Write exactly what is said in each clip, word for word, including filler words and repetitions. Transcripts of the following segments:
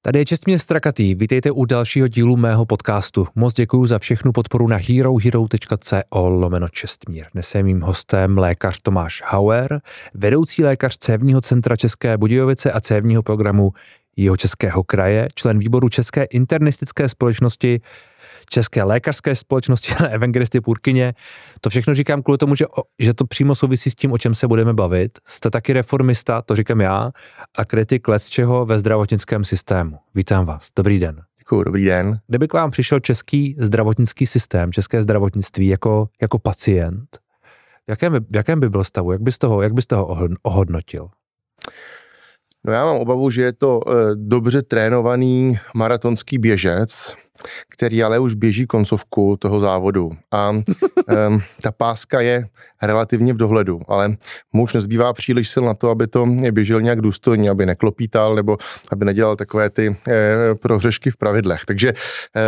Tady je Čestmír Strakatý, vítejte u dalšího dílu mého podcastu. Moc děkuju za všechnu podporu na herohero.co lomeno Čestmír. Dnes je mým hostem lékař Tomáš Hauer, vedoucí lékař cévního centra České Budějovice a cévního programu Jihočeského kraje, člen výboru České internistické společnosti, České lékařské společnosti a evangelisty Purkyně. To všechno říkám kvůli tomu, že, že to přímo souvisí s tím, o čem se budeme bavit. Jste taky reformista, to říkám já, a kritik lecčeho ve zdravotnickém systému. Vítám vás. Dobrý den. Děkuju, dobrý den. Kdyby k vám přišel český zdravotnický systém, české zdravotnictví jako, jako pacient, v jakém, v jakém by byl stavu? Jak byste ho, jak byste ho ohodnotil? No já mám obavu, že je to e, dobře trénovaný maratonský běžec, který ale už běží koncovku toho závodu. A e, ta páska je relativně v dohledu, ale mu už nezbývá příliš sil na to, aby to běžel nějak důstojně, aby neklopítal nebo aby nedělal takové ty e, prohřešky v pravidlech. Takže e,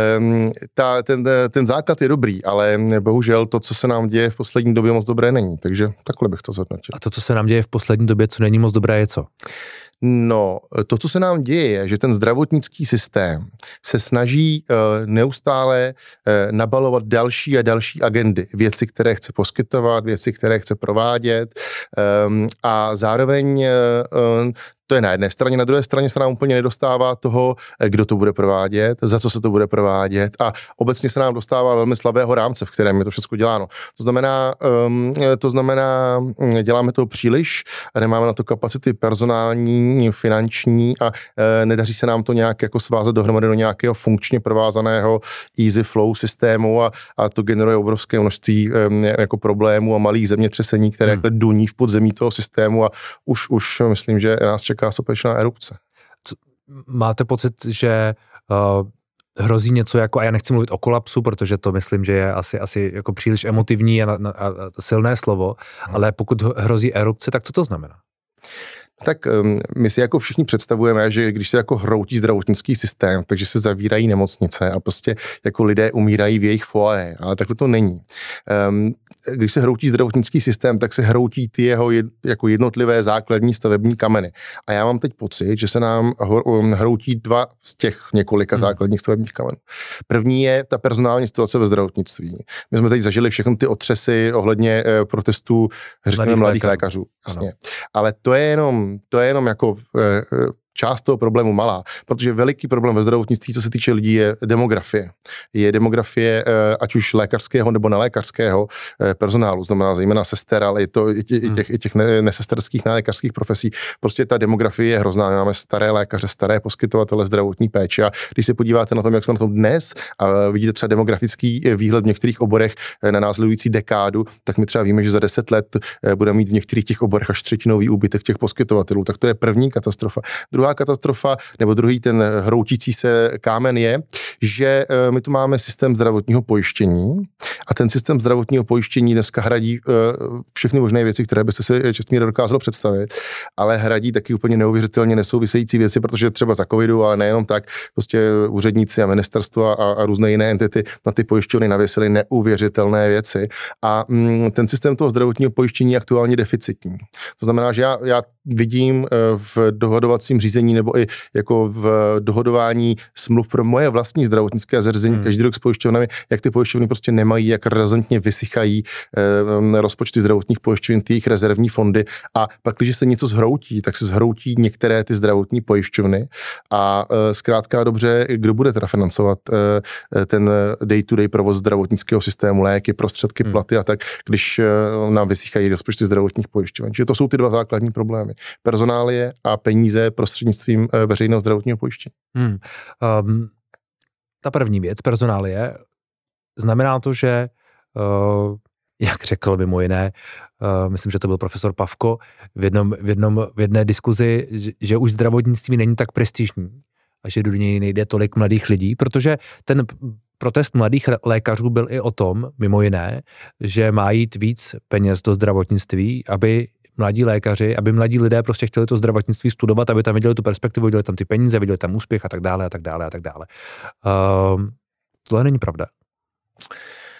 ta, ten, ten základ je dobrý, ale bohužel to, co se nám děje v poslední době, moc dobré není. Takže takhle bych to zhodnotil. A to, co se nám děje v poslední době, co není moc dobré, je co? No, to, co se nám děje, je, že ten zdravotnický systém se snaží uh, neustále uh, nabalovat další a další agendy, věci, které chce poskytovat, věci, které chce provádět um, a zároveň uh, to je na jedné straně, na druhé straně se nám úplně nedostává toho, kdo to bude provádět, za co se to bude provádět a obecně se nám dostává velmi slabého rámce, v kterém je to všechno děláno. To znamená, um, to znamená, děláme to příliš, nemáme na to kapacity personální, finanční a uh, nedaří se nám to nějak jako svázat dohromady do nějakého funkčně provázaného easy flow systému a, a to generuje obrovské množství um, jako problémů a malých zemětřesení, které hmm. duní v podzemí toho systému a už, už myslím, že nás čeká sopečná erupce. Máte pocit, že uh, hrozí něco jako, a já nechci mluvit o kolapsu, protože to myslím, že je asi, asi jako příliš emotivní a, a, a silné slovo, hmm. ale pokud hrozí erupce, tak co to znamená? Tak um, my si jako všichni představujeme, že když se jako hroutí zdravotnický systém, takže se zavírají nemocnice a prostě jako lidé umírají v jejich foyer, ale takhle to není. Um, když se hroutí zdravotnický systém, tak se hroutí ty jeho jed, jako jednotlivé základní stavební kameny. A já mám teď pocit, že se nám hroutí dva z těch několika hmm. základních stavebních kamenů. První je ta personální situace ve zdravotnictví. My jsme teď zažili všechny ty otřesy ohledně eh, protestů, řekněme, mladých lékařů. lékařů jasně. Ale to je jenom, to je jenom jako eh, část toho problému malá, protože veliký problém ve zdravotnictví, co se týče lidí, je demografie. Je demografie ať už lékařského nebo nelékařského personálu, znamená zejména sester, ale je to i těch, hmm. i těch nesesterských, nelékařských profesí. Prostě ta demografie je hrozná. My máme staré lékaře, staré poskytovatele zdravotní péče a když se podíváte na tom, jak jsme na tom dnes a vidíte třeba demografický výhled v některých oborech na následující dekádu, tak my třeba víme, že za deset let budeme mít v některých těch oborech až třetinový úbytek těch poskytovatelů. Tak to je první katastrofa. Druhá katastrofa, nebo druhý ten hroutící se kámen je, že my tu máme systém zdravotního pojištění a ten systém zdravotního pojištění dneska hradí všechny možné věci, které byste si Čestmír dokázal představit, ale hradí taky úplně neuvěřitelně nesouvisející věci, protože třeba za covidu, ale nejenom tak, prostě úředníci a ministerstva a, a různé jiné entity na ty pojišťovny navěsily neuvěřitelné věci a mm, ten systém toho zdravotního pojištění je aktuálně deficitní. To znamená, že já, já vidím v dohodovacím řízení nebo i jako v dohodování smluv pro moje vlastní zdravotnické zařízení hmm. každý rok s pojišťovnami, jak ty pojišťovny prostě nemají, jak razantně vysychají eh, rozpočty zdravotních pojišťovin, ty jejich rezervní fondy a pak, když se něco zhroutí, tak se zhroutí některé ty zdravotní pojišťovny a eh, zkrátka dobře, kdo bude teda financovat eh, ten day-to-day provoz zdravotnického systému, léky, prostředky, hmm. platy a tak, když eh, nám vysychají rozpočty zdravotních pojišťovin. Čiže to jsou ty dva základní problémy. Personálie a peníze prostřednictvím veřejného zdravotního pojištění. Hmm. Um, ta první věc, personálie, znamená to, že, uh, jak řekl mimo jiné, uh, myslím, že to byl profesor Pavko, v, jednom, v, jednom, v jedné diskuzi, že, že už zdravotnictví není tak prestižní a že do něj nejde tolik mladých lidí, protože ten protest mladých lékařů byl i o tom, mimo jiné, že má jít víc peněz do zdravotnictví, aby mladí lékaři, aby mladí lidé prostě chtěli to zdravotnictví studovat, aby tam viděli tu perspektivu, viděli tam ty peníze, viděli tam úspěch a tak dále a tak dále a tak dále. Uh, tohle není pravda.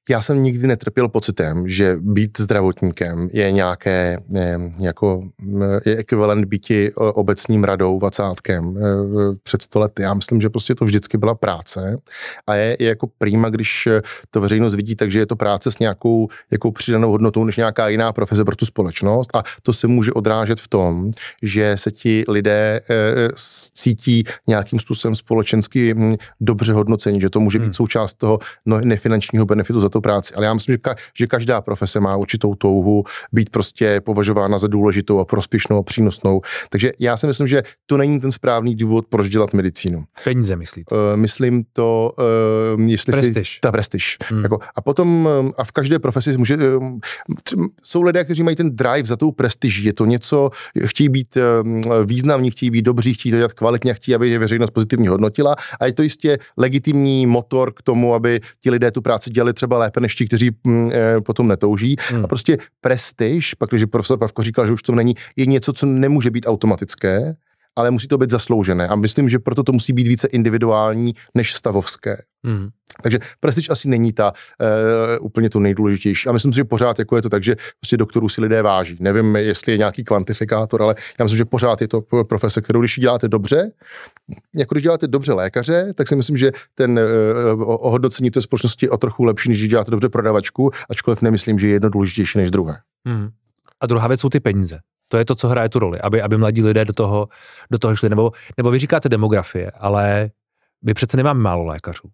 já jsem nikdy netrpěl pocitem, že být zdravotníkem je nějaké, je, jako, je ekvivalent býti obecním radou, vacátkem před sto lety. Já myslím, že prostě to vždycky byla práce a je, je jako prima, když to veřejnost vidí, takže je to práce s nějakou jako přidanou hodnotou než nějaká jiná profese pro tu společnost a to se může odrážet v tom, že se ti lidé e, cítí nějakým způsobem společensky m, dobře hodnocení, že to může být hmm. součást toho no, nefinančního benefitu za tu práci. Ale já myslím, že, ka, že každá profese má určitou touhu být prostě považována za důležitou a prospěšnou a přínosnou. Takže já si myslím, že to není ten správný důvod, proč dělat medicínu. Peníze myslíte? Uh, myslím to, uh, jestli prestiž. si... Ta prestiž. Hmm. Jako, a potom, a v každé profesi může... Uh, jsou lidé, kteří mají ten drive za tou prestiží. Je to něco, chtějí být uh, významní, chtějí být dobří, chtějí to dělat kvalitně, chtějí, aby je veřejnost pozitivně hodnotila a je to jistě legitimní motor k tomu, aby ti lidé tu práci dělali třeba lépe než ti, kteří mm, e, potom netouží. Hmm. A prostě prestiž, pak když profesor Pavko říkal, že už to není, je něco, co nemůže být automatické, ale musí to být zasloužené. A myslím, že proto to musí být více individuální než stavovské. Hmm. Takže prestiž asi není ta e, úplně to nejdůležitější. A myslím si, že pořád jako je to tak, že prostě doktorů si lidé váží. Nevím, jestli je nějaký kvantifikátor, ale já myslím, že pořád je to profese, kterou když děláte dobře, jako když děláte dobře lékaře, tak si myslím, že ten e, ohodnocení té společnosti je o trochu lepší, než když děláte dobře prodavačku, ačkoliv nemyslím, že je jedno důležitější než druhé. Hmm. A druhá věc jsou ty peníze. To je to, co hraje tu roli, aby, aby mladí lidé do toho, do toho šli. Nebo, nebo vy říkáte demografie, ale my přece nemáme málo lékařů.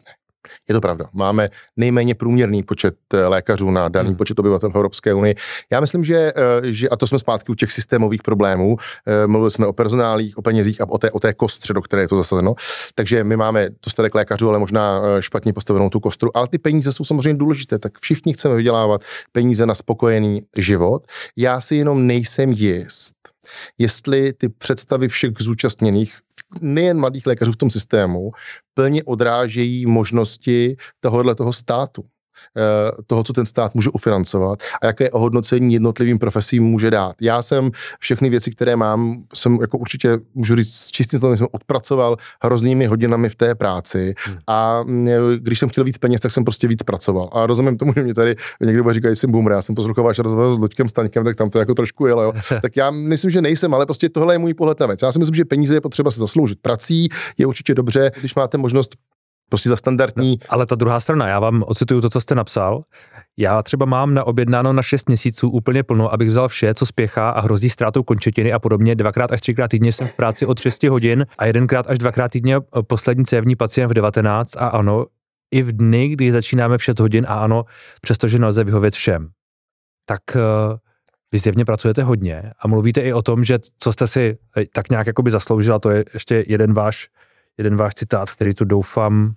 Je to pravda. Máme nejméně průměrný počet lékařů na daný hmm. počet obyvatel v Evropské unii. Já myslím, že, že, a to jsme zpátky u těch systémových problémů, mluvili jsme o personálích, o penězích a o té, o té kostře, do které je to zasazeno. Takže my máme dostatek lékařů, ale možná špatně postavenou tu kostru. Ale ty peníze jsou samozřejmě důležité, tak všichni chceme vydělávat peníze na spokojený život. Já si jenom nejsem jist, jestli ty představy všech zúčastněných, nejen mladých lékařů v tom systému, plně odrážejí možnosti tohohle toho státu. Toho, co ten stát může ufinancovat a jaké ohodnocení jednotlivým profesím může dát. Já jsem všechny věci, které mám, jsem jako určitě, můžu říct, čistým slovem jsem odpracoval hroznými hodinami v té práci a když jsem chtěl víc peněz, tak jsem prostě víc pracoval. A rozumím tomu, že mě tady někdo bude říkat, že jsem boomer, já jsem poslouchal váš rozhovor s Luďkem Staňkem, tak tam to jako trošku jelo. Jo. Tak já myslím, že nejsem, ale prostě tohle je můj pohled na věc. Já si myslím, že peníze je potřeba se zasloužit. Prací je určitě dobře, když máte možnost prostě za standardní. No, ale ta druhá strana, já vám ocituju to, co jste napsal. Já třeba mám na objednáno na šest měsíců úplně plno, abych vzal vše, co spěchá a hrozí ztrátou končetiny a podobně. Dvakrát až třikrát týdně jsem v práci od šesti hodin a jedenkrát až dvakrát týdně poslední cévní pacient v devatenáct a ano, i v dny, kdy začínáme v šest hodin a ano, přestože nelze vyhovět všem. Tak uh, vy zjevně pracujete hodně a mluvíte i o tom, že co jste si tak nějak jakoby zasloužila, to je ještě jeden váš Jeden váš citát, který tu doufám,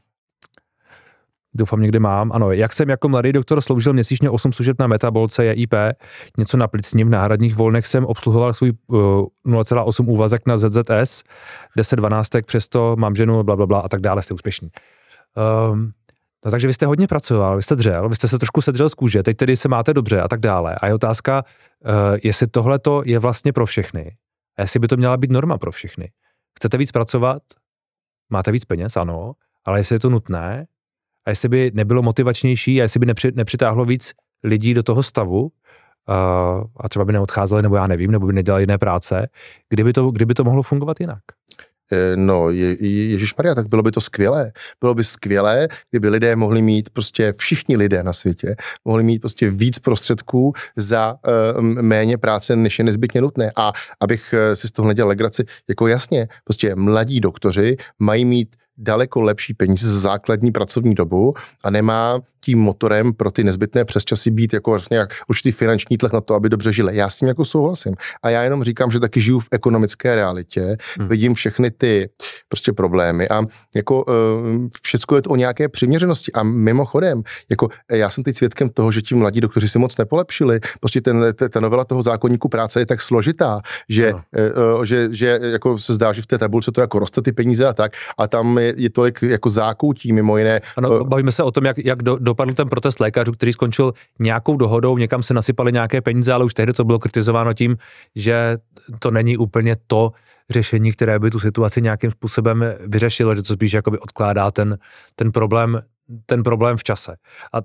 doufám někde mám. Ano, jak jsem jako mladý doktor sloužil měsíčně osm služeb na metabolce J I P, něco na plicní, v náhradních volnech jsem obsluhoval svůj uh, nula celá osm úvazek na Z Z S, deset dvanáctek, přesto mám ženu, blablabla bla, bla, a tak dále, jste úspěšní. Um, no, takže vy jste hodně pracoval, vy jste dřel, vy jste se trošku sedřel z kůže, teď tedy se máte dobře a tak dále. A je otázka, uh, jestli tohleto je vlastně pro všechny. A jestli by to měla být norma pro všechny. Chcete víc pracovat? Máte víc peněz, ano, ale jestli je to nutné a jestli by nebylo motivačnější a jestli by nepři, nepřitáhlo víc lidí do toho stavu uh, a třeba by neodcházeli, nebo já nevím, nebo by nedělali jiné práce, kdyby to, kdyby to mohlo fungovat jinak? No, je, ježišmarja, tak bylo by to skvělé. Bylo by skvělé, kdyby lidé mohli mít, prostě všichni lidé na světě, mohli mít prostě víc prostředků za uh, méně práce, než je nezbytně nutné. A abych uh, si z toho nedělal legraci, jako jasně, prostě mladí doktoři mají mít daleko lepší peníze za základní pracovní dobu a nemá tím motorem pro ty nezbytné přesčasy být jako vlastně jak určitý finanční tlak na to, aby dobře žili. Já s tím jako souhlasím. A já jenom říkám, že taky žiju v ekonomické realitě, hmm. vidím všechny ty prostě problémy a jako uh, všecko je to o nějaké přiměřenosti. A mimochodem, jako já jsem teď svědkem toho, že ti mladí doktoři si moc nepolepšili. Prostě ten, ta novela toho zákoníku práce je tak složitá, že, no. uh, že, že jako se zdá, že v té tabulce to jako roste ty peníze a tak a tam je, je tolik jako zákoutí mimo jiné. Ano, bavíme se o tom, jak, jak do, dopadl ten protest lékařů, který skončil nějakou dohodou, někam se nasypaly nějaké peníze, ale už tehdy to bylo kritizováno tím, že to není úplně to řešení, které by tu situaci nějakým způsobem vyřešilo, že to spíš jakoby odkládá ten, ten problém, ten problém v čase. A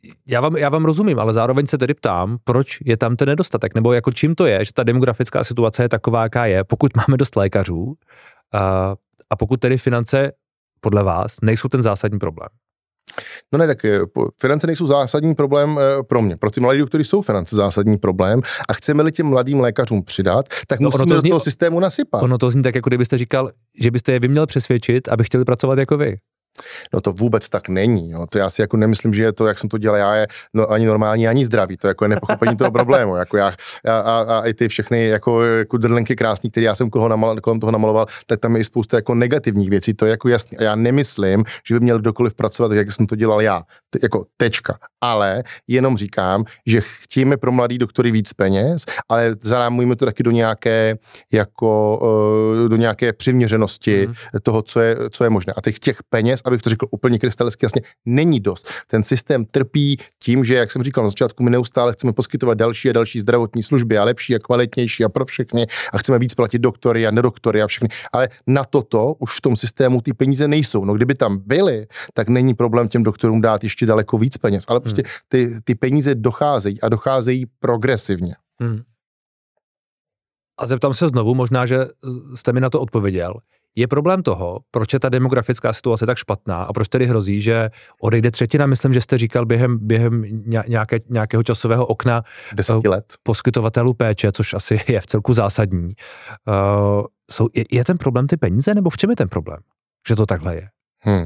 Já vám, já vám rozumím, ale zároveň se tedy ptám, proč je tam ten nedostatek, nebo jako čím to je, že ta demografická situace je taková, jaká je, pokud máme dost lékařů a, a pokud tedy finance podle vás nejsou ten zásadní problém. No ne, tak finance nejsou zásadní problém pro mě. Pro ty mladí, kteří jsou finance zásadní problém a chceme-li těm mladým lékařům přidat, tak no musíme to zní, do toho systému nasypat. Ono to zní tak, jako kdybyste říkal, že byste je vy měl přesvědčit, aby chtěli pracovat jako vy. No to vůbec tak není. Jo. To já si jako nemyslím, že je to, jak jsem to dělal já, je no, ani normální, ani zdravý. To jako je nepochopení toho problému. Jako já, a, a, a i ty všechny jako, jako drlenky krásný, které já jsem koho namal, kolem toho namaloval, tak tam je i spousta jako negativních věcí. To je jako jasný. A já nemyslím, že by měl kdokoliv pracovat tak, jak jsem to dělal já. T- jako tečka. Ale jenom říkám, že chtějme pro mladý doktory víc peněz, ale zarámujeme to taky do nějaké jako do nějaké přiměřenosti mm. toho, co je, co je možné. A těch, těch peněz, abych to řekl úplně krystalicky jasně, není dost. Ten systém trpí tím, že, jak jsem říkal na začátku, my neustále chceme poskytovat další a další zdravotní služby a lepší a kvalitnější a pro všechny a chceme víc platit doktory a nedoktory a všechny. Ale na toto už v tom systému ty peníze nejsou. No kdyby tam byly, tak není problém těm doktorům dát ještě daleko víc peněz. Ale prostě hmm. ty, ty peníze docházejí a docházejí progresivně. Hmm. A zeptám se znovu, možná, že jste mi na to odpověděl. Je problém toho, proč je ta demografická situace tak špatná a proč tedy hrozí, že odejde třetina, myslím, že jste říkal během, během nějaké, nějakého časového okna deseti let poskytovatelů péče, což asi je v celku zásadní. Uh, jsou, je, je ten problém ty peníze, nebo v čem je ten problém, že to takhle je? Hmm.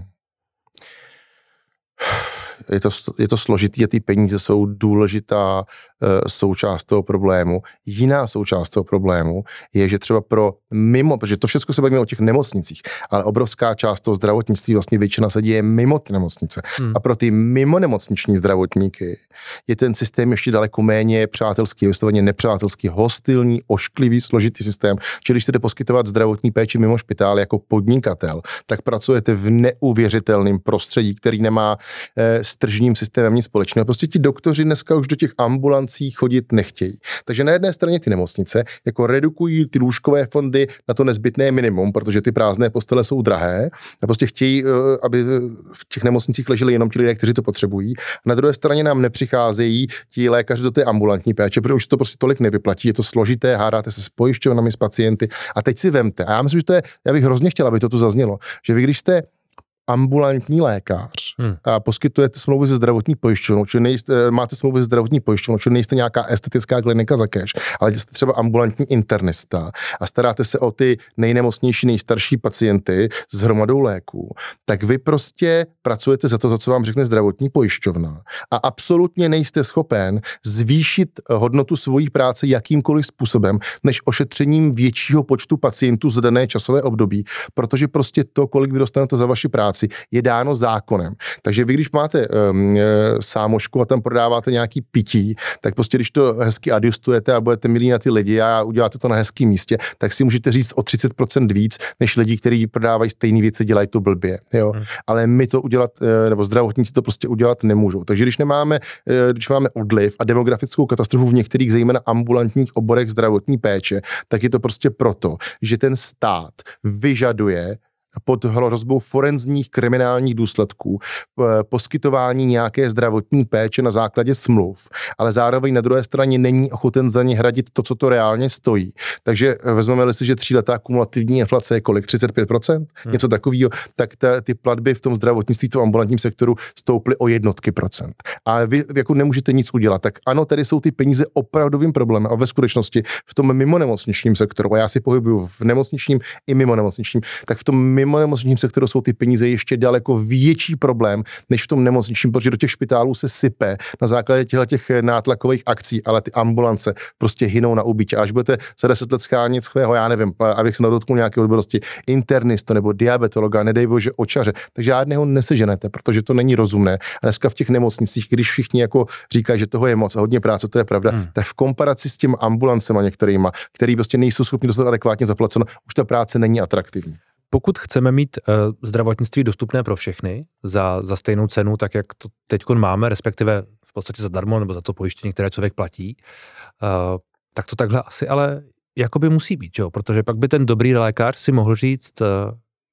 Je to, je to složitý a ty peníze jsou důležitá uh, součást toho problému. Jiná součást toho problému je, že třeba pro mimo, protože to všechno se bavíme o těch nemocnicích, ale obrovská část toho zdravotnictví, vlastně většina se děje mimo ty nemocnice. Hmm. A pro ty mimo nemocniční zdravotníky je ten systém ještě daleko méně přátelský, vysloveně nepřátelský, hostilní, ošklivý, složitý systém. Čili když chcete poskytovat zdravotní péči mimo špitál jako podnikatel, tak pracujete v neuvěřitelném prostředí, který nemá eh, s tržním systémem nic společného. Prostě ti doktoři dneska už do těch ambulancí chodit nechtějí. Takže na jedné straně ty nemocnice jako redukují ty lůžkové fondy na to nezbytné minimum, protože ty prázdné postele jsou drahé a prostě chtějí, aby v těch nemocnicích leželi jenom ti lidé, kteří to potřebují. Na druhé straně nám nepřicházejí ti lékaři do té ambulantní péče, protože už to prostě tolik nevyplatí, je to složité, hádáte se s pojišťovnami, s pacienty. A teď si vemte, a já myslím, že to je, já bych hrozně chtěl, aby to tu zaznělo, že vy když jste ambulantní lékař hmm. a poskytujete smlouvy ze zdravotní pojišťovnou, čili nejste, máte smlouvy ze zdravotní pojišťovnou, čili nejste nějaká estetická klinika za cash, ale jste třeba ambulantní internista a staráte se o ty nejnemocnější, nejstarší pacienty s hromadou léků, tak vy prostě pracujete za to, za co vám řekne zdravotní pojišťovna a absolutně nejste schopen zvýšit hodnotu svojí práce jakýmkoliv způsobem, než ošetřením většího počtu pacientů za dané časové období, protože prostě to, kolik vy dostanete za vaši práci, je dáno zákonem. Takže vy, když máte um, sámošku a tam prodáváte nějaký pití, tak prostě, když to hezky adjustujete a budete milí na ty lidi a uděláte to na hezkém místě, tak si můžete říct o třicet procent víc, než lidi, kteří prodávají stejné věci, dělají to blbě. Jo? Hmm. Ale my to udělat, nebo zdravotníci to prostě udělat nemůžou. Takže když nemáme, když máme odliv a demografickou katastrofu v některých zejména ambulantních oborech zdravotní péče, tak je to prostě proto, že ten stát vyžaduje pod hrozbou forenzních kriminálních důsledků poskytování nějaké zdravotní péče na základě smluv, ale zároveň na druhé straně není ochoten za ně hradit to, co to reálně stojí. Takže vezmeme-li si, že tříletá kumulativní inflace je kolik? třicet pět procent? Hmm. Něco takového, tak ta, ty platby v tom zdravotnictví, v tom ambulantním sektoru stouply o jednotky procent. A vy jako nemůžete nic udělat. Tak ano, tady jsou ty peníze opravdovým problémem a ve skutečnosti v tom mimo nemocničním sektoru, a já si pohybuju v nemocničním i mimo nemocničním, tak v tom mimo nemocničním sektoru jsou ty peníze ještě daleko větší problém, než v tom nemocničním, protože do těch špitálů se sype na základě těch nátlakových akcí, ale ty ambulance prostě hynou na úbytě. Až budete za deset let schánit svého, já nevím, abych se nedotknul nějaké odbornosti, internistu nebo diabetologa, nedej bože očaře, takže žádného neseženete, protože to není rozumné. A dneska v těch nemocnicích, když všichni jako říkají, že toho je moc a hodně práce, to je pravda, hmm. tak v komparaci s těmi ambulancema některýma, který prostě nejsou schopni dostat adekvátně zaplaceno, už ta práce není atraktivní. Pokud chceme mít uh, zdravotnictví dostupné pro všechny za, za stejnou cenu, tak jak to teďkon máme, respektive v podstatě zadarmo nebo za to pojištění, které člověk platí, uh, tak to takhle asi ale jakoby musí být, jo? Protože pak by ten dobrý lékař si mohl říct, uh,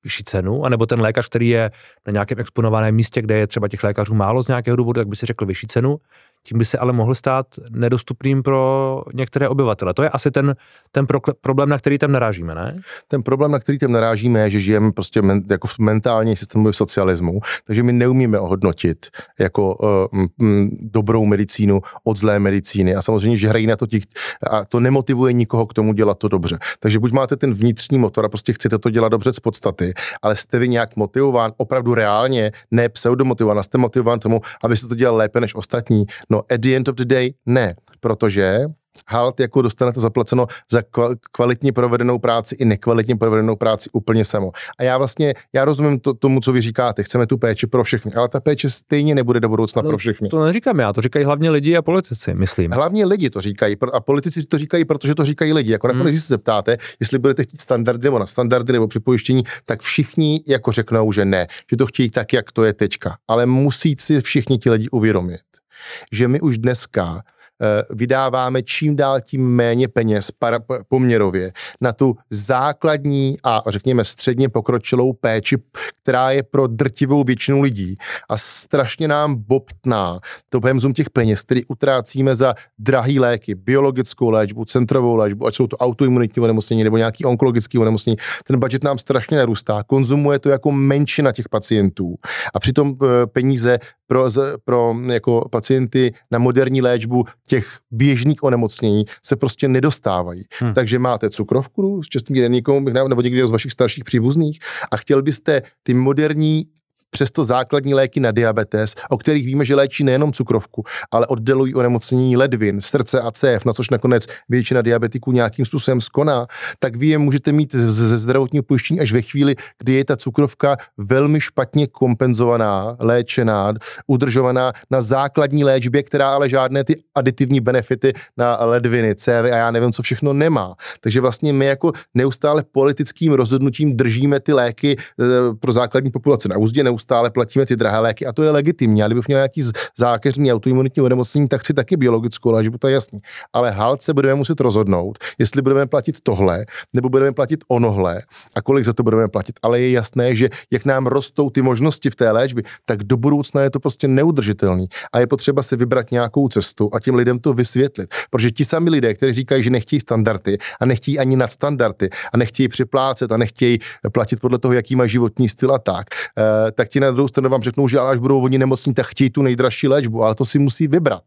vyšší cenu, anebo ten lékař, který je na nějakém exponovaném místě, kde je třeba těch lékařů málo z nějakého důvodu, tak by si řekl vyšší cenu, tím by se ale mohl stát nedostupným pro některé obyvatele. To je asi ten, ten pro, problém, na který tam narážíme, ne? Ten problém, na který tam narážíme, je, že žijeme prostě men, jako v mentální systému socialismu, takže my neumíme ohodnotit jako uh, m, dobrou medicínu od zlé medicíny a samozřejmě, že hrají na to ti, a to nemotivuje nikoho k tomu dělat to dobře. Takže buď máte ten vnitřní motor a prostě chcete to dělat dobře z podstaty, ale jste vy nějak motivován, opravdu reálně, ne pseudomotivován, jste motivován tomu, abyste to dělal lépe než ostatní. No at the end of the day ne, protože halt jako dostanete zaplaceno za kvalitně provedenou práci i nekvalitně provedenou práci úplně samo. A já vlastně, já rozumím to, tomu, co vy říkáte, chceme tu péči pro všechny, ale ta péče stejně nebude do budoucna no, pro všechny. To neříkám já, to říkají hlavně lidi a politici, myslím. Hlavně lidi to říkají a politici to říkají, protože to říkají lidi. Jako nakonec, hmm. když se zeptáte, jestli budete chtít standardy nebo na standardy nebo připojištění, tak všichni jako řeknou, že ne, že to chtějí tak, jak to je teďka. Ale musí si všichni ti lidi uvědomit, že my už dneska vydáváme čím dál tím méně peněz para, poměrově na tu základní a řekněme středně pokročilou péči, která je pro drtivou většinu lidí a strašně nám bobtná to pemzum těch peněz, který utrácíme za drahý léky, biologickou léčbu, centrovou léčbu, ať jsou to autoimunitní onemocnění nebo nějaký onkologický onemocnění. Ten budget nám strašně narůstá, konzumuje to jako menšina těch pacientů a přitom peníze pro, pro jako pacienty na moderní léčbu těch běžných onemocnění se prostě nedostávají. Hmm. Takže máte cukrovku s čestným někomu, nebo někdo z vašich starších příbuzných a chtěl byste ty moderní přesto základní léky na diabetes, o kterých víme, že léčí nejenom cukrovku, ale oddělují onemocnění ledvin, srdce a cév, na což nakonec většina diabetiků nějakým způsobem skoná, tak vy je můžete mít ze zdravotního pojištění až ve chvíli, kdy je ta cukrovka velmi špatně kompenzovaná, léčená, udržovaná na základní léčbě, která ale žádné ty aditivní benefity na ledviny, cévy a já nevím, co všechno nemá. Takže vlastně my jako neustále politickým rozhodnutím držíme ty léky e, pro základní populaci na úzdě, stále platíme ty drahé léky a to je legitimní. A kdybych měl nějaký zákeřní autoimunitní onemocnění, tak chci taky biologickou léčbu, to je jasný. Ale halt se budeme muset rozhodnout, jestli budeme platit tohle, nebo budeme platit onohle a kolik za to budeme platit. Ale je jasné, že jak nám rostou ty možnosti v té léčbě, tak do budoucna je to prostě neudržitelný. A je potřeba si vybrat nějakou cestu a těm lidem to vysvětlit. Protože ti sami lidé, kteří říkají, že nechtějí standardy a nechtějí ani nadstandardy a nechtějí připlácet a nechtějí platit podle toho, jaký má životní styl a tak, tak ti na druhou stranu vám řeknou, že až budou oni nemocní, tak chtějí tu nejdražší léčbu, ale to si musí vybrat.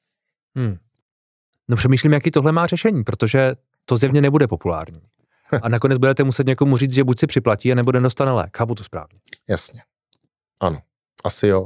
Hmm. No přemýšlím, jaký tohle má řešení, protože to zjevně nebude populární. A nakonec budete muset někomu říct, že buď si připlatí, anebo nedostane lék. Chápu to správně. Jasně. Ano. Asi jo.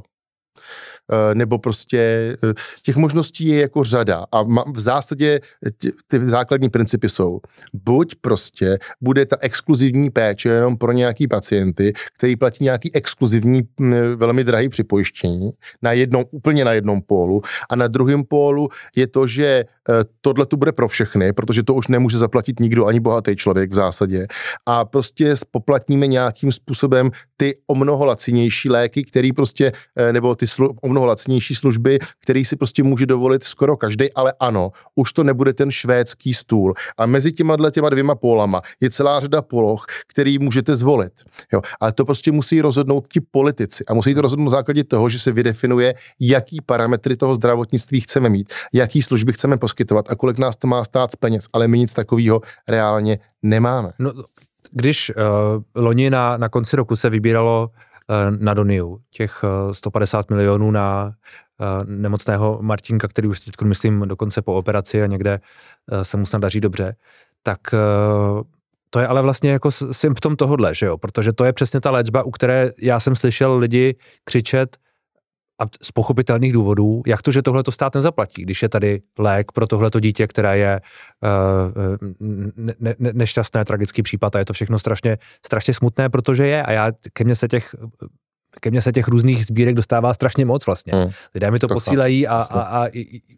Nebo prostě těch možností je jako řada a v zásadě ty základní principy jsou, buď prostě bude ta exkluzivní péče jenom pro nějaký pacienty, který platí nějaký exkluzivní velmi drahý připojištění na jednom, úplně na jednom pólu a na druhém pólu je to, že tohle tu bude pro všechny, protože to už nemůže zaplatit nikdo, ani bohatý člověk v zásadě a prostě spoplatníme nějakým způsobem ty o mnoho lacinější léky, který prostě, nebo ty slu, o mnoho lacnější služby, který si prostě může dovolit skoro každý, ale ano, už to nebude ten švédský stůl. A mezi těma těma dvěma pólama je celá řada poloh, který můžete zvolit. Jo. Ale to prostě musí rozhodnout ti politici a musí to rozhodnout na základě toho, že se vydefinuje, jaký parametry toho zdravotnictví chceme mít, jaký služby chceme poskytovat a kolik nás to má stát z peněz, ale my nic takového reálně nemáme. No, když uh, loni na, na konci roku se vybíralo na Doniu, těch sto padesát milionů na uh, nemocného Martinka, který už teď myslím dokonce po operaci a někde uh, se mu snad daří dobře, tak uh, to je ale vlastně jako symptom tohodle, že jo, protože to je přesně ta léčba, u které já jsem slyšel lidi křičet a z pochopitelných důvodů, jak to, že tohle to stát nezaplatí, když je tady lék pro tohleto dítě, které je uh, ne, ne, nešťastné, tragický případ a je to všechno strašně, strašně smutné, protože je a já ke mně se těch ke mně se těch různých sbírek dostává strašně moc vlastně. Hmm. Lidé mi to, to posílají a, a, a, a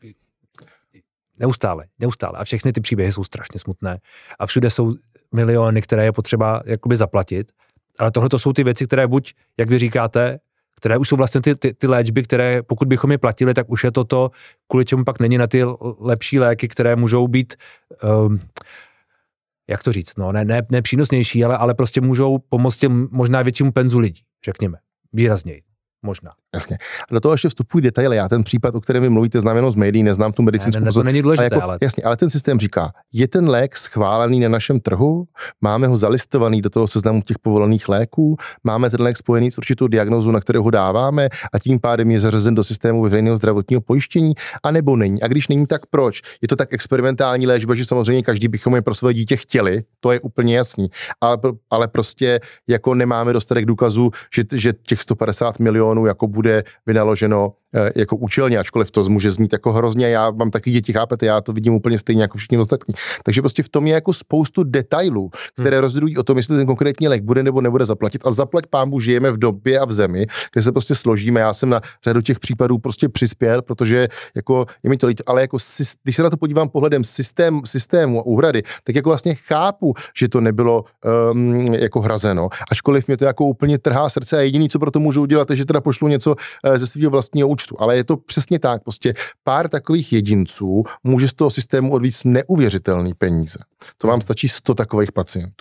neustále, neustále a všechny ty příběhy jsou strašně smutné a všude jsou miliony, které je potřeba jakoby zaplatit, ale tohle to jsou ty věci, které buď, jak vy říkáte, které už jsou vlastně ty, ty, ty léčby, které pokud bychom je platili, tak už je to to, kvůli čemu pak není na ty lepší léky, které můžou být, um, jak to říct, no, ne, ne, ne přínosnější, ale, ale prostě můžou pomoct těm možná většímu penzu lidí, řekněme, výrazněji. Možná. Jasně. A do toho ještě vstupují detaily. Já ten případ, o kterém vy mluvíte, znám jenom z médií, neznám tu medicínskou. Ne, ne, to není důležité, ale, jako, ale... Jasně, ale ten systém říká, je ten lék schválený na našem trhu, máme ho zalistovaný do toho seznamu těch povolených léků, máme ten lék spojený s určitou diagnózou, na kterou ho dáváme a tím pádem je zařazen do systému veřejného zdravotního pojištění, anebo není. A když není, tak proč? Je to tak experimentální léčba, že samozřejmě každý bychom je pro své dítě chtěli, to je úplně jasný. Ale, ale prostě jako nemáme dostatek důkazů, že, že těch sto padesát milionů jako bude vynaloženo jako účelně, ačkoliv to může znít jako hrozně, já mám taky děti, chápete, já to vidím úplně stejně jako všichni ostatní. Takže prostě v tom je jako spoustu detailů, které hmm. rozhodují o tom, jestli ten konkrétní lék bude nebo nebude zaplatit. A zaplať pánbůh, žijeme v době a v zemi, kde se prostě složíme. Já jsem na řadu těch případů prostě přispěl, protože jako je mi to líto, ale jako když se na to podívám pohledem systém, systému a úhrady, tak jako vlastně chápu, že to nebylo um, jako hrazeno. Ačkoliv mě to jako úplně trhá srdce a jediný, co pro to můžu udělat, je, že teda pošlu něco ze svého vlastního účtu. Ale je to přesně tak, prostě pár takových jedinců může z toho systému odvíct neuvěřitelný peníze. To vám stačí sto takových pacientů.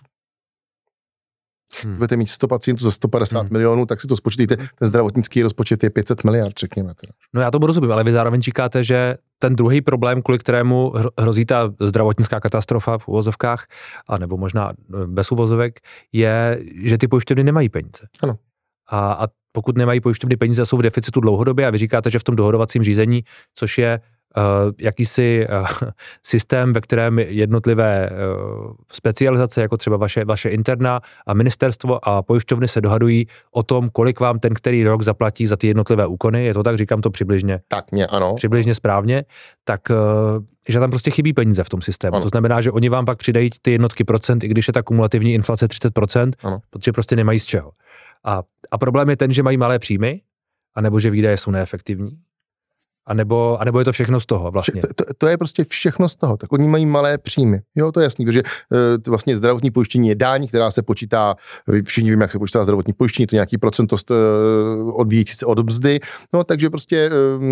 Hmm. Budete mít sto pacientů za sto padesát hmm. milionů, tak si to spočítejte, ten zdravotnický rozpočet je pět set miliard, řekněme. Teda. No já to rozumím, ale vy zároveň říkáte, že ten druhý problém, kvůli kterému hrozí ta zdravotnická katastrofa v uvozovkách, a nebo možná bez uvozovek, je, že ty pojišťovny nemají peníze. Ano. A, a pokud nemají pojišťovny peníze a jsou v deficitu dlouhodobě a vy říkáte, že v tom dohodovacím řízení, což je uh, jakýsi uh, systém, ve kterém jednotlivé uh, specializace, jako třeba vaše, vaše interna a ministerstvo a pojišťovny se dohadují o tom, kolik vám ten který rok zaplatí za ty jednotlivé úkony, je to tak, říkám to přibližně, tak mě, ano. přibližně správně, tak uh, že tam prostě chybí peníze v tom systému. Ano. To znamená, že oni vám pak přidají ty jednotky procent, i když je ta kumulativní inflace třicet procent, ano. Protože prostě nemají z čeho. A, a problém je ten, že mají malé příjmy, anebo že výdaje jsou neefektivní, anebo, anebo je to všechno z toho vlastně. To, to, to je prostě všechno z toho. Tak oni mají malé příjmy. Jo, to je jasný, protože uh, vlastně zdravotní pojištění je daň, která se počítá, všichni víme, jak se počítá zdravotní pojištění, to je nějaký procento uh, odvíjící se od mzdy. No, takže prostě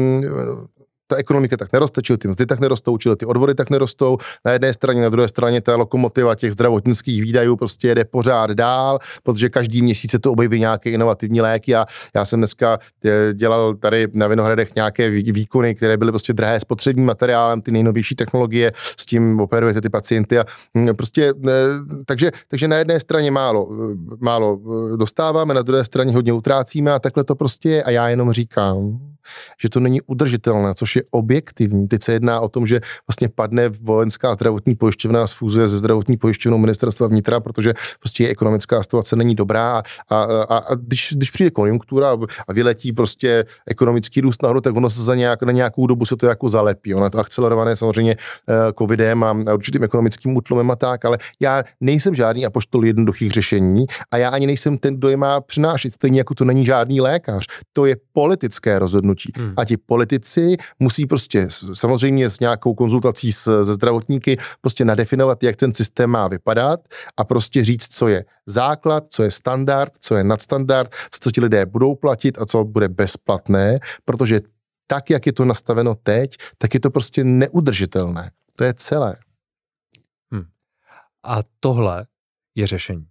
uh, ta ekonomika tak neroste, čili ty mzdy tak nerostou, čili ty odvody tak nerostou. Na jedné straně, na druhé straně ta lokomotiva těch zdravotnických výdajů prostě jede pořád dál, protože každý měsíc se to objeví nějaké inovativní léky a já jsem dneska dělal tady na Vinohradech nějaké výkony, které byly prostě drahé spotřebním materiálem, ty nejnovější technologie, s tím operujete ty pacienty a prostě takže, takže na jedné straně málo, málo dostáváme, na druhé straně hodně utrácíme a takhle to prostě je a já jenom říkám, že to není udržitelné, což je objektivní. Teď se jedná o tom, že vlastně padne vojenská zdravotní pojišťovna a sfúzuje se zdravotní pojišťovnou ministerstva vnitra, protože prostě ekonomická situace není dobrá a, a, a když, když přijde konjunktura a vyletí prostě ekonomický růst nahoru, tak ono se za nějak, na nějakou dobu se to jako zalepí. Ono je to akcelerované samozřejmě covidem a určitým ekonomickým útlumem a tak, ale já nejsem žádný apoštol jednoduchých řešení a já ani nejsem ten, kdo je má přinášet, stejně jako to není žádný lékař. To je politické rozhodnutí. Hmm. A ti politici musí prostě samozřejmě s nějakou konzultací s, se zdravotníky prostě nadefinovat, jak ten systém má vypadat a prostě říct, co je základ, co je standard, co je nadstandard, co, co ti lidé budou platit a co bude bezplatné, protože tak, jak je to nastaveno teď, tak je to prostě neudržitelné. To je celé. Hmm. A tohle je řešení.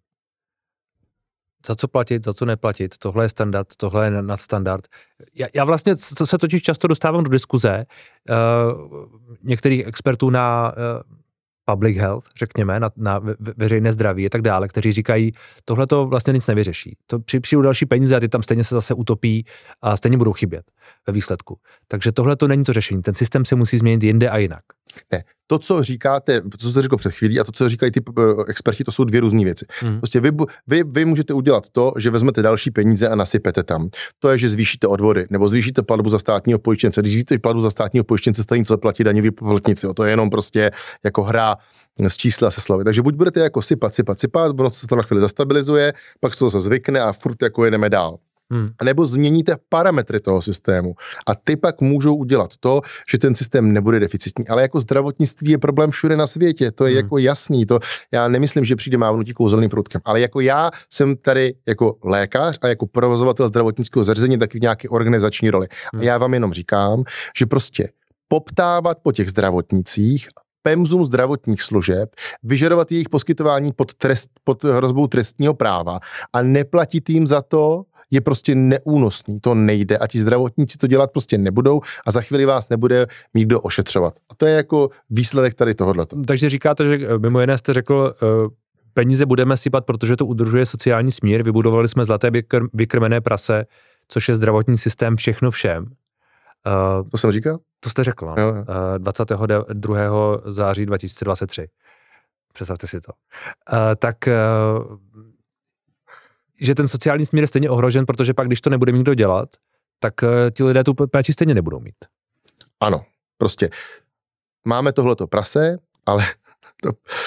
Za co platit, za co neplatit, tohle je standard, tohle je nadstandard. Já, já vlastně co se totiž často dostávám do diskuze uh, některých expertů na uh, public health, řekněme, na, na ve, veřejné zdraví a tak dále, kteří říkají, tohle to vlastně nic nevyřeší. To při, přijdou další peníze a ty tam stejně se zase utopí a stejně budou chybět ve výsledku. Takže tohle to není to řešení. Ten systém se musí změnit jinde a jinak. Ne, to, co říkáte, to, co jste řekl před chvílí a to, co říkají ty experti, to jsou dvě různé věci. Hmm. Prostě vy, vy, vy můžete udělat to, že vezmete další peníze a nasypete tam. To je, že zvýšíte odvody, nebo zvýšíte platbu za státního pojištěnce. Když zvýšíte platbu za státního pojištěnce, stejně co zaplatí daňoví poplatníci. To je jenom prostě jako hra z čísla se slovy. Takže buď budete jako sypat, sypat, sypat, ono se to na chvíli zastabilizuje, pak se to zvykne a furt jako jedeme dál. Hmm. Nebo změníte parametry toho systému a ty pak můžou udělat to, že ten systém nebude deficitní. Ale jako zdravotnictví je problém všude na světě, to je hmm. jako jasný. To já nemyslím, že přijde mávnutí kouzelným proutkem. Ale jako já jsem tady jako lékař a jako provozovatel zdravotnického zařízení taky v nějaké organizační roli. Hmm. A já vám jenom říkám, že prostě poptávat po těch zdravotnicích pemzum zdravotních služeb, vyžadovat jejich poskytování pod, trest, pod hrozbou trestního práva a neplatit jim za to, je prostě neúnosný, to nejde a ti zdravotníci to dělat prostě nebudou a za chvíli vás nebude mít kdo ošetřovat. A to je jako výsledek tady tohohleto. Takže říkáte, že mimo jiné jste řekl, peníze budeme sypat, protože to udržuje sociální smír, vybudovali jsme zlaté vykr- vykrmené prase, což je zdravotní systém všechno všem. Uh, to jsem říkal? To jste řekl, no. Jo, jo. Uh, dvacátého druhého září dva tisíce dvacet tři. Představte si to. Uh, tak, uh, že ten sociální smír je stejně ohrožen, protože pak, když to nebude mít kdo dělat, tak uh, ti lidé tu péči stejně nebudou mít. Ano, prostě máme tohleto prase, ale to,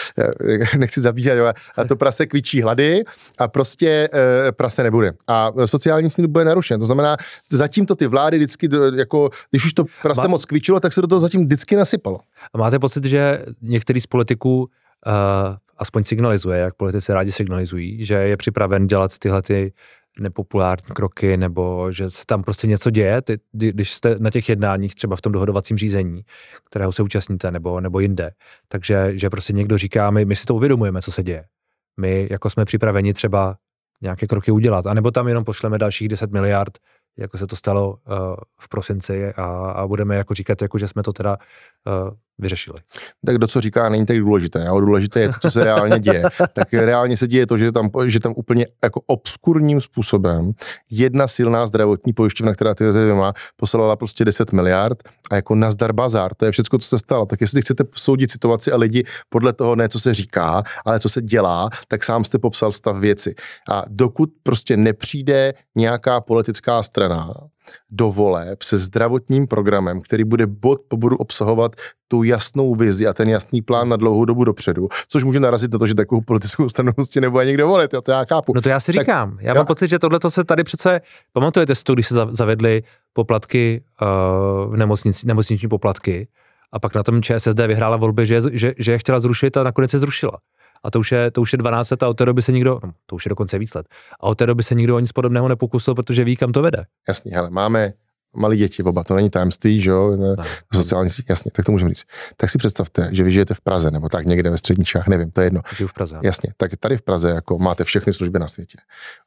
nechci zabíhat, a to prase kvičí hlady a prostě e, prase nebude. A sociální smír bude narušen. To znamená, zatím to ty vlády vždycky, jako, když už to prase Má... moc kvičilo, tak se do toho zatím vždycky nasypalo. A máte pocit, že některý z politiků uh, aspoň signalizuje, jak politici rádi signalizují, že je připraven dělat tyhle ty nepopulární kroky, nebo že se tam prostě něco děje, ty, když jste na těch jednáních, třeba v tom dohodovacím řízení, kterého se účastníte, nebo, nebo jinde, takže že prostě někdo říká, my, my si to uvědomujeme, co se děje. My jako jsme připraveni třeba nějaké kroky udělat, anebo tam jenom pošleme dalších deset miliard, jako se to stalo uh, v prosinci a, a budeme jako říkat, jako, že jsme to teda uh, vyřešili. Tak kdo co říká, není tak důležité. Jo? Důležité je to, co se reálně děje. Tak reálně se děje to, že tam, že tam úplně jako obskurním způsobem jedna silná zdravotní pojišťovna, která ty rezervy má, poslala prostě deset miliard a jako nazdar bazár. To je všechno, co se stalo. Tak jestli chcete soudit situaci a lidi podle toho ne, co se říká, ale co se dělá, tak sám jste popsal stav věci. A dokud prostě nepřijde nějaká politická strana do voleb se zdravotním programem, který bude bod po bodu obsahovat tu jasnou vizi a ten jasný plán na dlouhou dobu dopředu, což může narazit na to, že takovou politickou stranu prostě nebude někde volit, jo, to já chápu. No to já si tak, říkám, já jo. mám pocit, že tohle se tady přece, pamatujete si to, když se zavedly poplatky, uh, v nemocnici, nemocniční poplatky a pak na tom ČSSD vyhrála volby, že, že, že je chtěla zrušit a nakonec se zrušila. A to už je, to už je dvanáct let a od té doby se nikdo, no, to už je dokonce víc let, a od té doby se nikdo o nic podobného nepokusil, protože ví, kam to vede. Jasně, hele, máme malí děti oba, to není tajemství, že jo, ne, sociální síť, jasně, tak to můžeme říct. Tak si představte, že vy žijete v Praze, nebo tak někde ve středních Čechách, nevím, to je jedno. Žiju v Praze. Jasně, tak tady v Praze jako máte všechny služby na světě.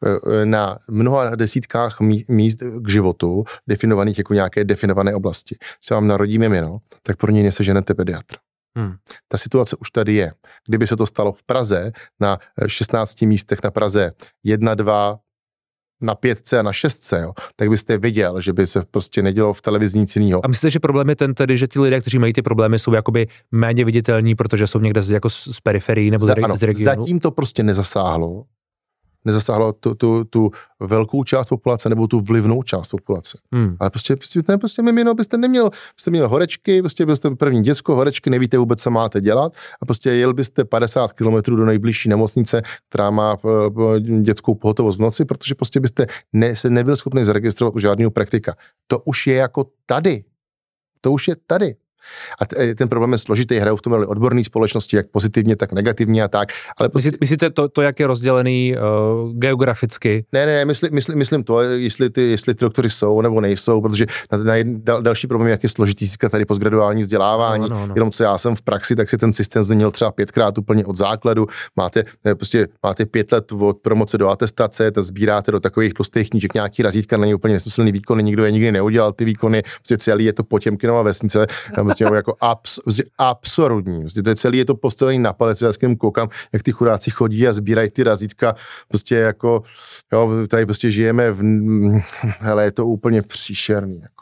Na mnoha desítkách míst k životu, definovaných jako nějaké definované oblasti. Se vám narodí mimino, tak pro něj neseženete pediatra. Hmm. Ta situace už tady je. Kdyby se to stalo v Praze, na šestnácti místech na Praze jedna, dva, na pětce a na šestce, jo, tak byste viděl, že by se prostě nedělo v televizi nic jiného. A myslíte, že problém je ten tedy, že ti lidé, kteří mají ty problémy, jsou jakoby méně viditelní, protože jsou někde z, jako z periferií nebo Za, z, ano, z regionu? Zatím to prostě nezasáhlo. Nezasáhlo tu, tu, tu velkou část populace nebo tu vlivnou část populace. Hmm. Ale prostě, prostě, ne, prostě mimino byste neměl, byste měl horečky, prostě byste první děcko, horečky, nevíte vůbec, co máte dělat a prostě jel byste padesát kilometrů do nejbližší nemocnice, která má dětskou pohotovost v noci, protože prostě byste ne, se nebyl schopni zaregistrovat u žádného praktika. To už je jako tady. To už je tady. A t- ten problém je složitý, hrajou v tom roli odborné společnosti, jak pozitivně, tak negativně a tak. Ale prostě... Myslíte to, to, jak je rozdělený uh, geograficky? Ne, ne, mysli, mysli, myslím to, jestli ty, jestli ty doktory jsou nebo nejsou, protože na, na jeden, dal, další problém, jak je složitý získat tady postgraduální vzdělávání, no, no, no. Jenom co já jsem v praxi, tak si ten systém změnil třeba pětkrát úplně od základu, máte, ne, prostě, máte pět let od promoce do atestace, to sbíráte do takových tlustých knížek nějaký razítka, není úplně nesmyslný výkony, nikdo je nikdy neudělal ty výkony, prostě celý je to Potěmkinova vesnice, prostě jako abs, prostě absurdní. Prostě to je celý, je to postavený na palec, já s kým koukám, jak ty chudáci chodí a sbírají ty razítka, prostě jako, jo, tady prostě žijeme v, hele, je to úplně příšerný, jako.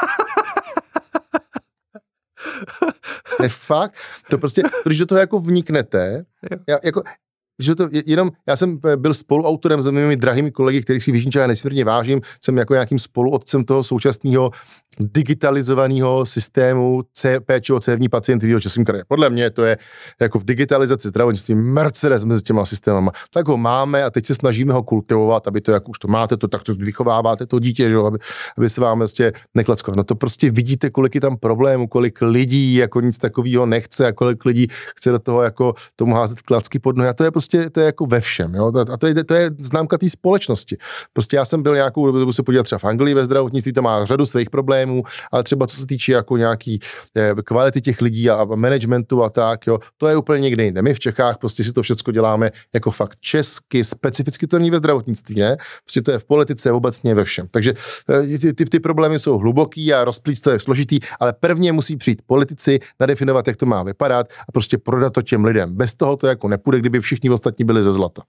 Ne, fakt, to prostě, když do toho jako vniknete, já, jako, že to jenom, já jsem byl spoluautorem s mými drahými kolegy, kterých si v Jižní Čechách nesmírně vážím, jsem jako nějakým spoluotcem toho současného digitalizovaného systému C, péče o cévní pacienty v Českém kraji. Podle mě to je jako v digitalizaci zdravotnictví Mercedes mezi těma systémama. Tak ho máme a teď se snažíme ho kultivovat, aby to, jak už to máte, to tak to vychováváte to dítě, že, aby, aby se vám vlastně neklacko. No to prostě vidíte, kolik je tam problémů, kolik lidí jako nic takového nechce a kolik lidí chce do toho jako tomu házet klacky pod nohy. A to je prostě prostě to je jako ve všem, jo? A to je, to je známka té společnosti. Prostě já jsem byl nějakou dobu se podívat třeba v Anglii ve zdravotnictví, to má řadu svých problémů, ale třeba co se týče jako nějaký eh, kvality těch lidí a, a managementu a tak, jo, to je úplně někde jinde. My v Čechách prostě si to všechno děláme jako fakt česky, specificky to není ve zdravotnictví, ne? Prostě to je v politice obecně ve všem. Takže eh, ty, ty, ty problémy jsou hluboký a rozplít to je složitý, ale prvně musí přijít politici, nadefinovat, jak to má vypadat a prostě prodat to těm lidem. Bez toho to jako nepůjde, kdyby všichni ostatní byli ze zlata.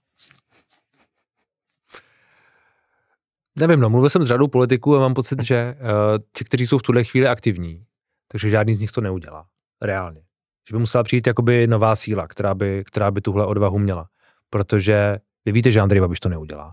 Nevím, no, mluvil jsem s řadou politiků a mám pocit, že uh, ti, kteří jsou v tuhle chvíli aktivní, takže žádný z nich to neudělá. Reálně. Že by musela přijít jakoby nová síla, která by, která by tuhle odvahu měla. Protože vy víte, že Andrej Babiš to neudělá.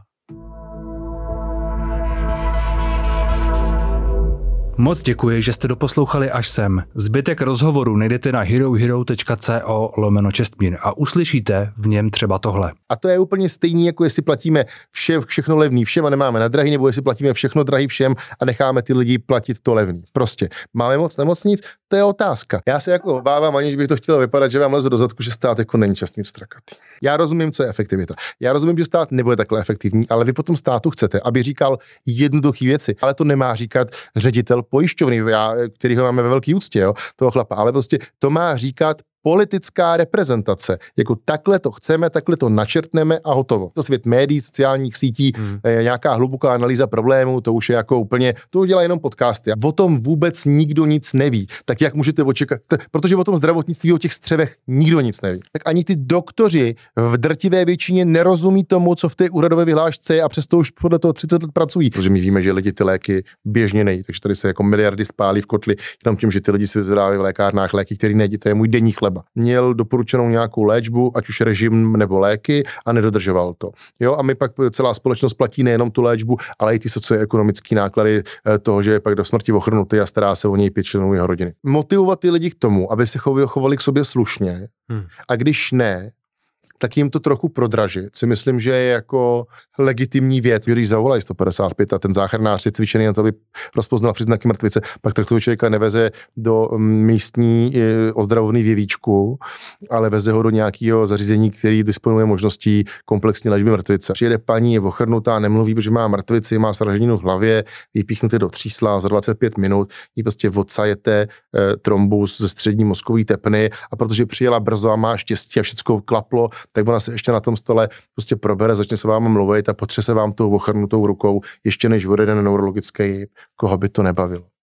Moc děkuji, že jste doposlouchali až sem. Zbytek rozhovoru najdete na herohero.co lomeno Čestmír a uslyšíte v něm třeba tohle. A to je úplně stejný, jako jestli platíme vše, všechno levný všem a nemáme na drahý, nebo jestli platíme všechno drahý všem a necháme ty lidi platit to levný. Prostě máme moc nemocnic, to je otázka. Já se jako obávám, aniž bych to chtěl vypadat, že vám lezu do zadku, že stát jako není Čestmír Strakatý. Já rozumím, co je efektivita. Já rozumím, že stát nebude takhle efektivní, ale vy potom státu chcete, aby říkal jednoduché věci, ale to nemá říkat ředitel pojišťovny, já, který ho máme ve velký úctě, jo, toho chlapa, ale prostě to má říkat politická reprezentace. Jako takhle to chceme, takhle to načrtneme a hotovo. To svět médií, sociálních sítí, hmm. e, nějaká hluboká analýza problémů, to už je jako úplně, to už dělá jenom podcasty. A o tom vůbec nikdo nic neví. Tak jak můžete očekat, protože o tom zdravotnictví, o těch střevech nikdo nic neví. Tak ani ty doktoři v drtivé většině nerozumí tomu, co v té úhradové vyhlášce je a přesto už podle toho třicet let pracují. Protože my víme, že lidi ty léky běžně nejí, takže tady se jako miliardy spálí v kotli, jenom tím, že ty lidi si vyzvedávají v lékárnách léky, který nejí, to je můj denní chleba. Měl doporučenou nějakou léčbu, ať už režim nebo léky a nedodržoval to. Jo, a my pak celá společnost platí nejenom tu léčbu, ale i ty socioekonomické náklady toho, že je pak do smrti ochrnutý a stará se o něj pět členů jeho rodiny. Motivovat ty lidi k tomu, aby se chovali k sobě slušně hmm. a když ne, tak jim to trochu prodražit. Si myslím, že je jako legitimní věc. Když zavolají sto padesát pět a ten záchranář je cvičený na to, aby rozpoznal příznaky mrtvice, pak tak toho člověka neveze do místní ozdravovny věvíčku, ale veze ho do nějakého zařízení, který disponuje možností komplexní léčby mrtvice. Přijede paní, je ochrnutá, nemluví, protože má mrtvici, má sraženinu v hlavě, vypíchnuté do třísla, za dvacet pět minut jí prostě odsajete e, trombus ze střední mozkové tepny a protože přijela brzo a má štěstí a všecko klaplo, tak ona se ještě na tom stole prostě probere, začne se vám mluvit a potře se vám tou ochrnutou rukou, ještě než odejde na neurologický, koho by to nebavilo.